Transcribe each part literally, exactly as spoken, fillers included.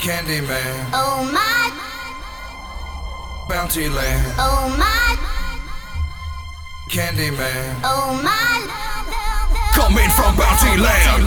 Candyman, Oh my, Bounty Land, oh my, Candyman, oh my. coming from Bounty Land.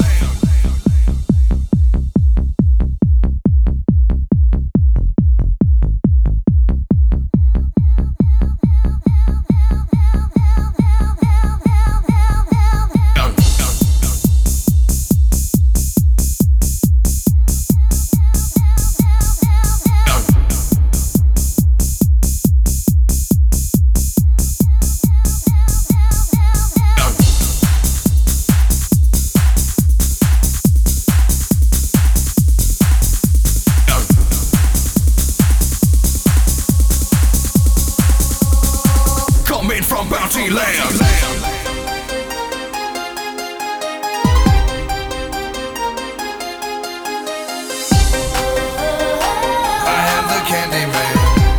Coming from Bounty Land. I am the Candyman,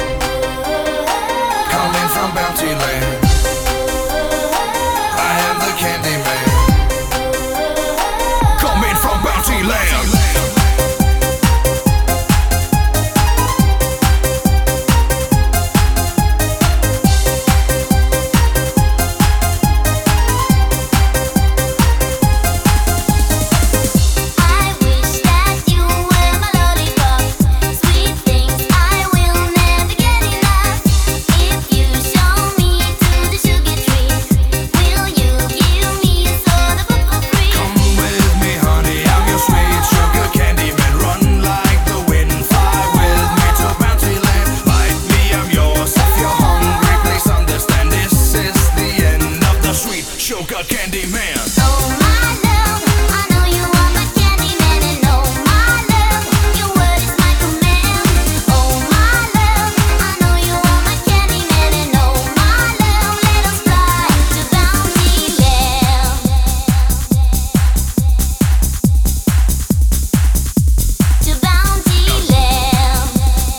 coming from Bounty Land. I am the Candyman, coming from Bounty Land. Sugar Candyman. Oh my love, I know you are my Candyman, and oh my love, your word is my command. Oh my love, I know you are my Candyman, and oh my love, let us fly to Bounty Land. To Bounty Land.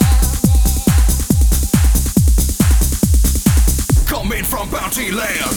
Coming from Bounty Land.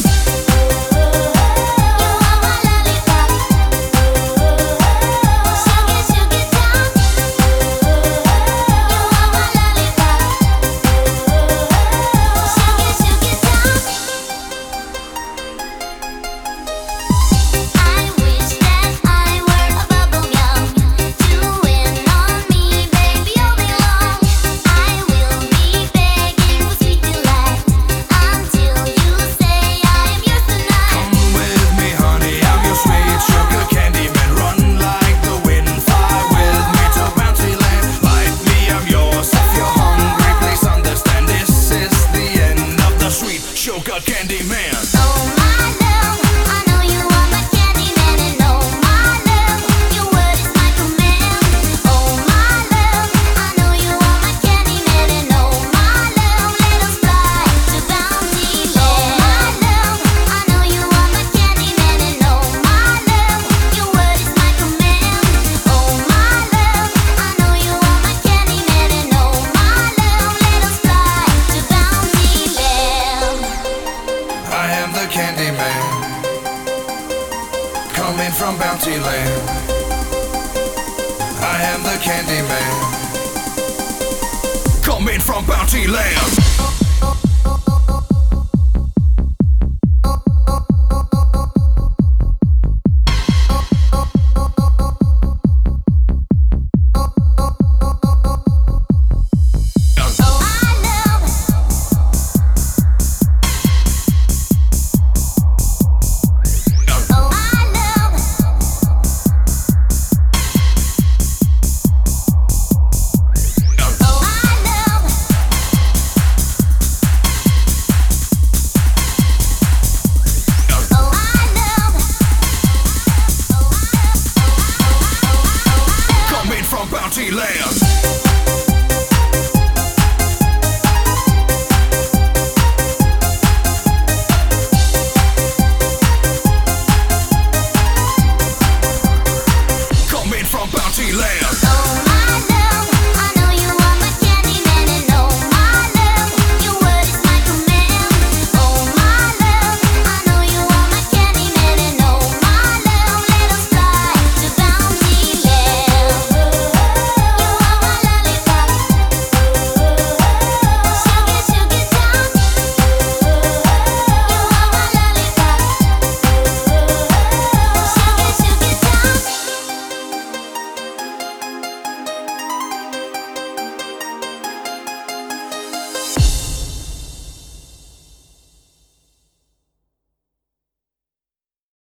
Sugar Candyman. Oh my love, I know you are my Candyman, and oh my love, your word is my command. Oh my love, I know you are my Candyman, and oh my love, let us fly to Bounty Land. Oh my love, I know you are my Candyman, and oh my love, your word is my command. Oh my love, I know you are my Candyman, and oh my love, let us fly to Bounty Land. I am the Candyman, coming from Bounty Land. I am the Candyman, coming from Bounty Land. Bounty Land.